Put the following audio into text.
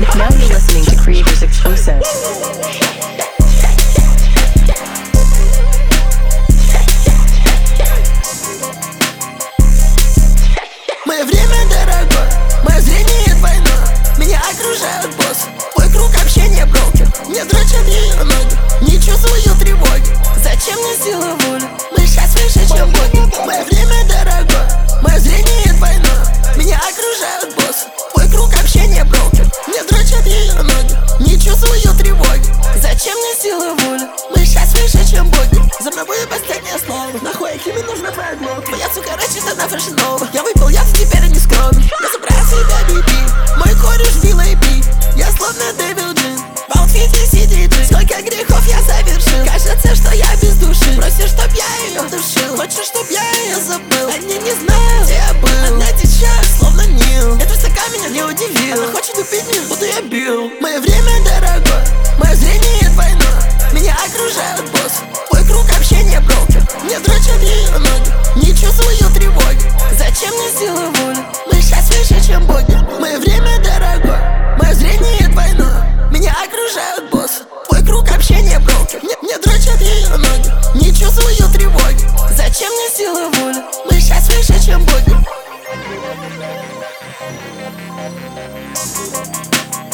Now you're listening to Creators Exclusive. Мое время дорогое, мое зрение двойное. Меня окружают боссы, твой круг общения брокер. Мне дрочат ее ноги, не чувствую тревоги. Зачем мне сила воли? Мы сейчас выше, чем боги. Мое время дорогое, мое зрение двойное. Меня окружают боссы, твой круг общения брокер. Мне дрочат ее ноги, не чувствую тревоги. Зачем мне сила воли? Мы сейчас выше, чем боги. За мной будет последнее слово. Нахуй Киме нужна твоя глотка. Твоя сука рассчитана фэшнова. Я выпил яд, теперь не скромный. Я забрал себя биби, мой кореш VIP. Я словно Дэвил Джин, в аутфите CDG. Сколько грехов я совершил, кажется, что я без души. Просишь, чтоб я ее душил, хочешь, чтоб я ее забыл. Они не знают, где я был. Она течет, словно Нил. Эта высока меня не удивила. Она хочет убить меня, буду я бил. Мое время дорогое, мое зрение двойное. Меня окружают боссы, твой круг общения брокер. Мне дрочат ее ноги, не чувствую тревоги. Зачем мне сила воли? Мы сейчас выше, чем боги. Мое время дорогое, мое зрение двойное. Меня окружают боссы, твой круг общения брокер. Мне дрочат ее ноги, не чувствую тревоги. Зачем мне сила воли? Мы сейчас выше, чем боги.